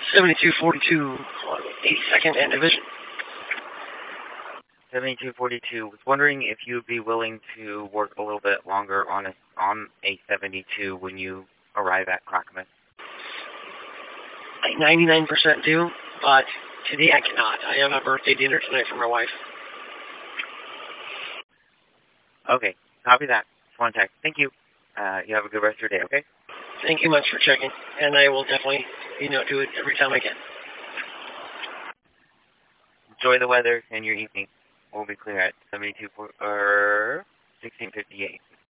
7242, 82nd and Division. 7242. Was wondering if you'd be willing to work a little bit longer on a 72 when you arrive at Clackamas. I 99% do, but today I cannot. I have a birthday dinner tonight for my wife. Okay, copy that. Contact. Thank you. You have a good rest of your day, okay? Thank you much for checking, and I will definitely, do it every time I can. Enjoy the weather and your evening. We'll be clear at 1658.